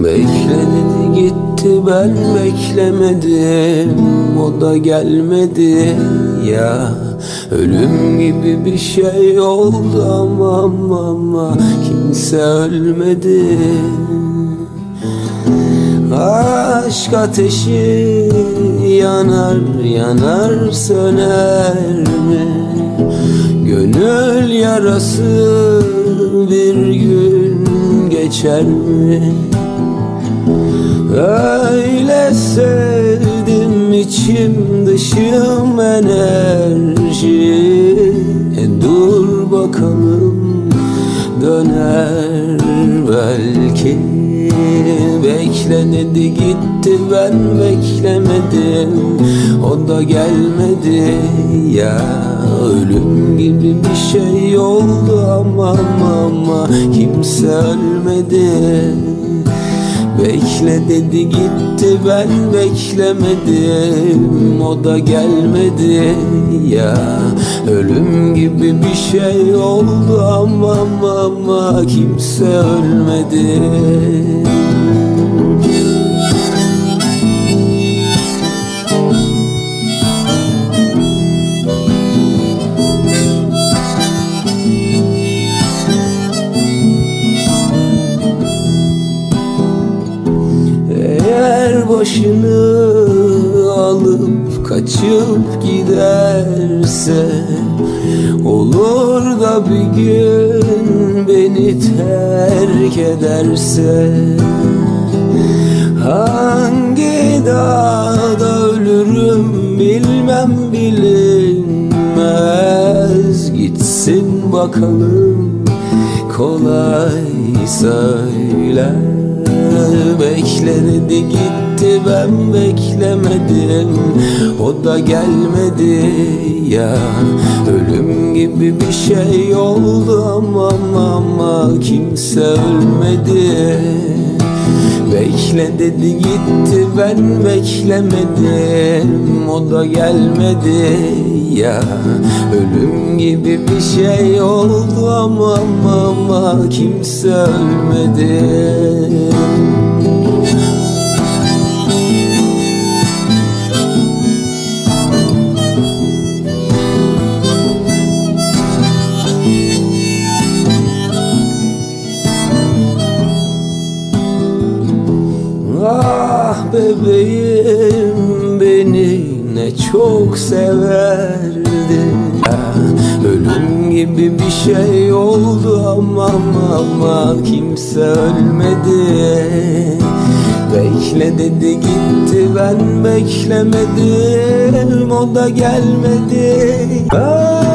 Bekledi gitti, ben beklemedim, o da gelmedi ya. Ölüm gibi bir şey oldu ama kimse ölmedi. Aşk ateşi yanar yanar söner mi? Gönül yarası bir gün geçer mi? Öyle sevdim, içim dışım enerji. Dur bakalım, döner belki. Bekledi gitti, ben beklemedim, o da gelmedi ya. Ölüm gibi bir şey oldu ama kimse ölmedi. Bekle dedi gitti, ben beklemedim, o da gelmedi ya. Ölüm gibi bir şey oldu ama kimse ölmedi. Başını alıp kaçıp giderse, olur da bir gün beni terk ederse, hangi dağda ölürüm bilmem bilinmez. Gitsin bakalım, kolay söyler. Bekledi gitti, ben beklemedim, o da gelmedi ya. Ölüm gibi bir şey oldu ama kimse ölmedi. Bekle dedi gitti, ben beklemedim, o da gelmedi ya. Ölüm gibi bir şey oldu ama kimse ölmedi. Ah bebeğim, beni ne çok severdi. Ölüm gibi bir şey oldu ama kimse ölmedi. Bekle dedi gitti, ben beklemedim, o da gelmedi.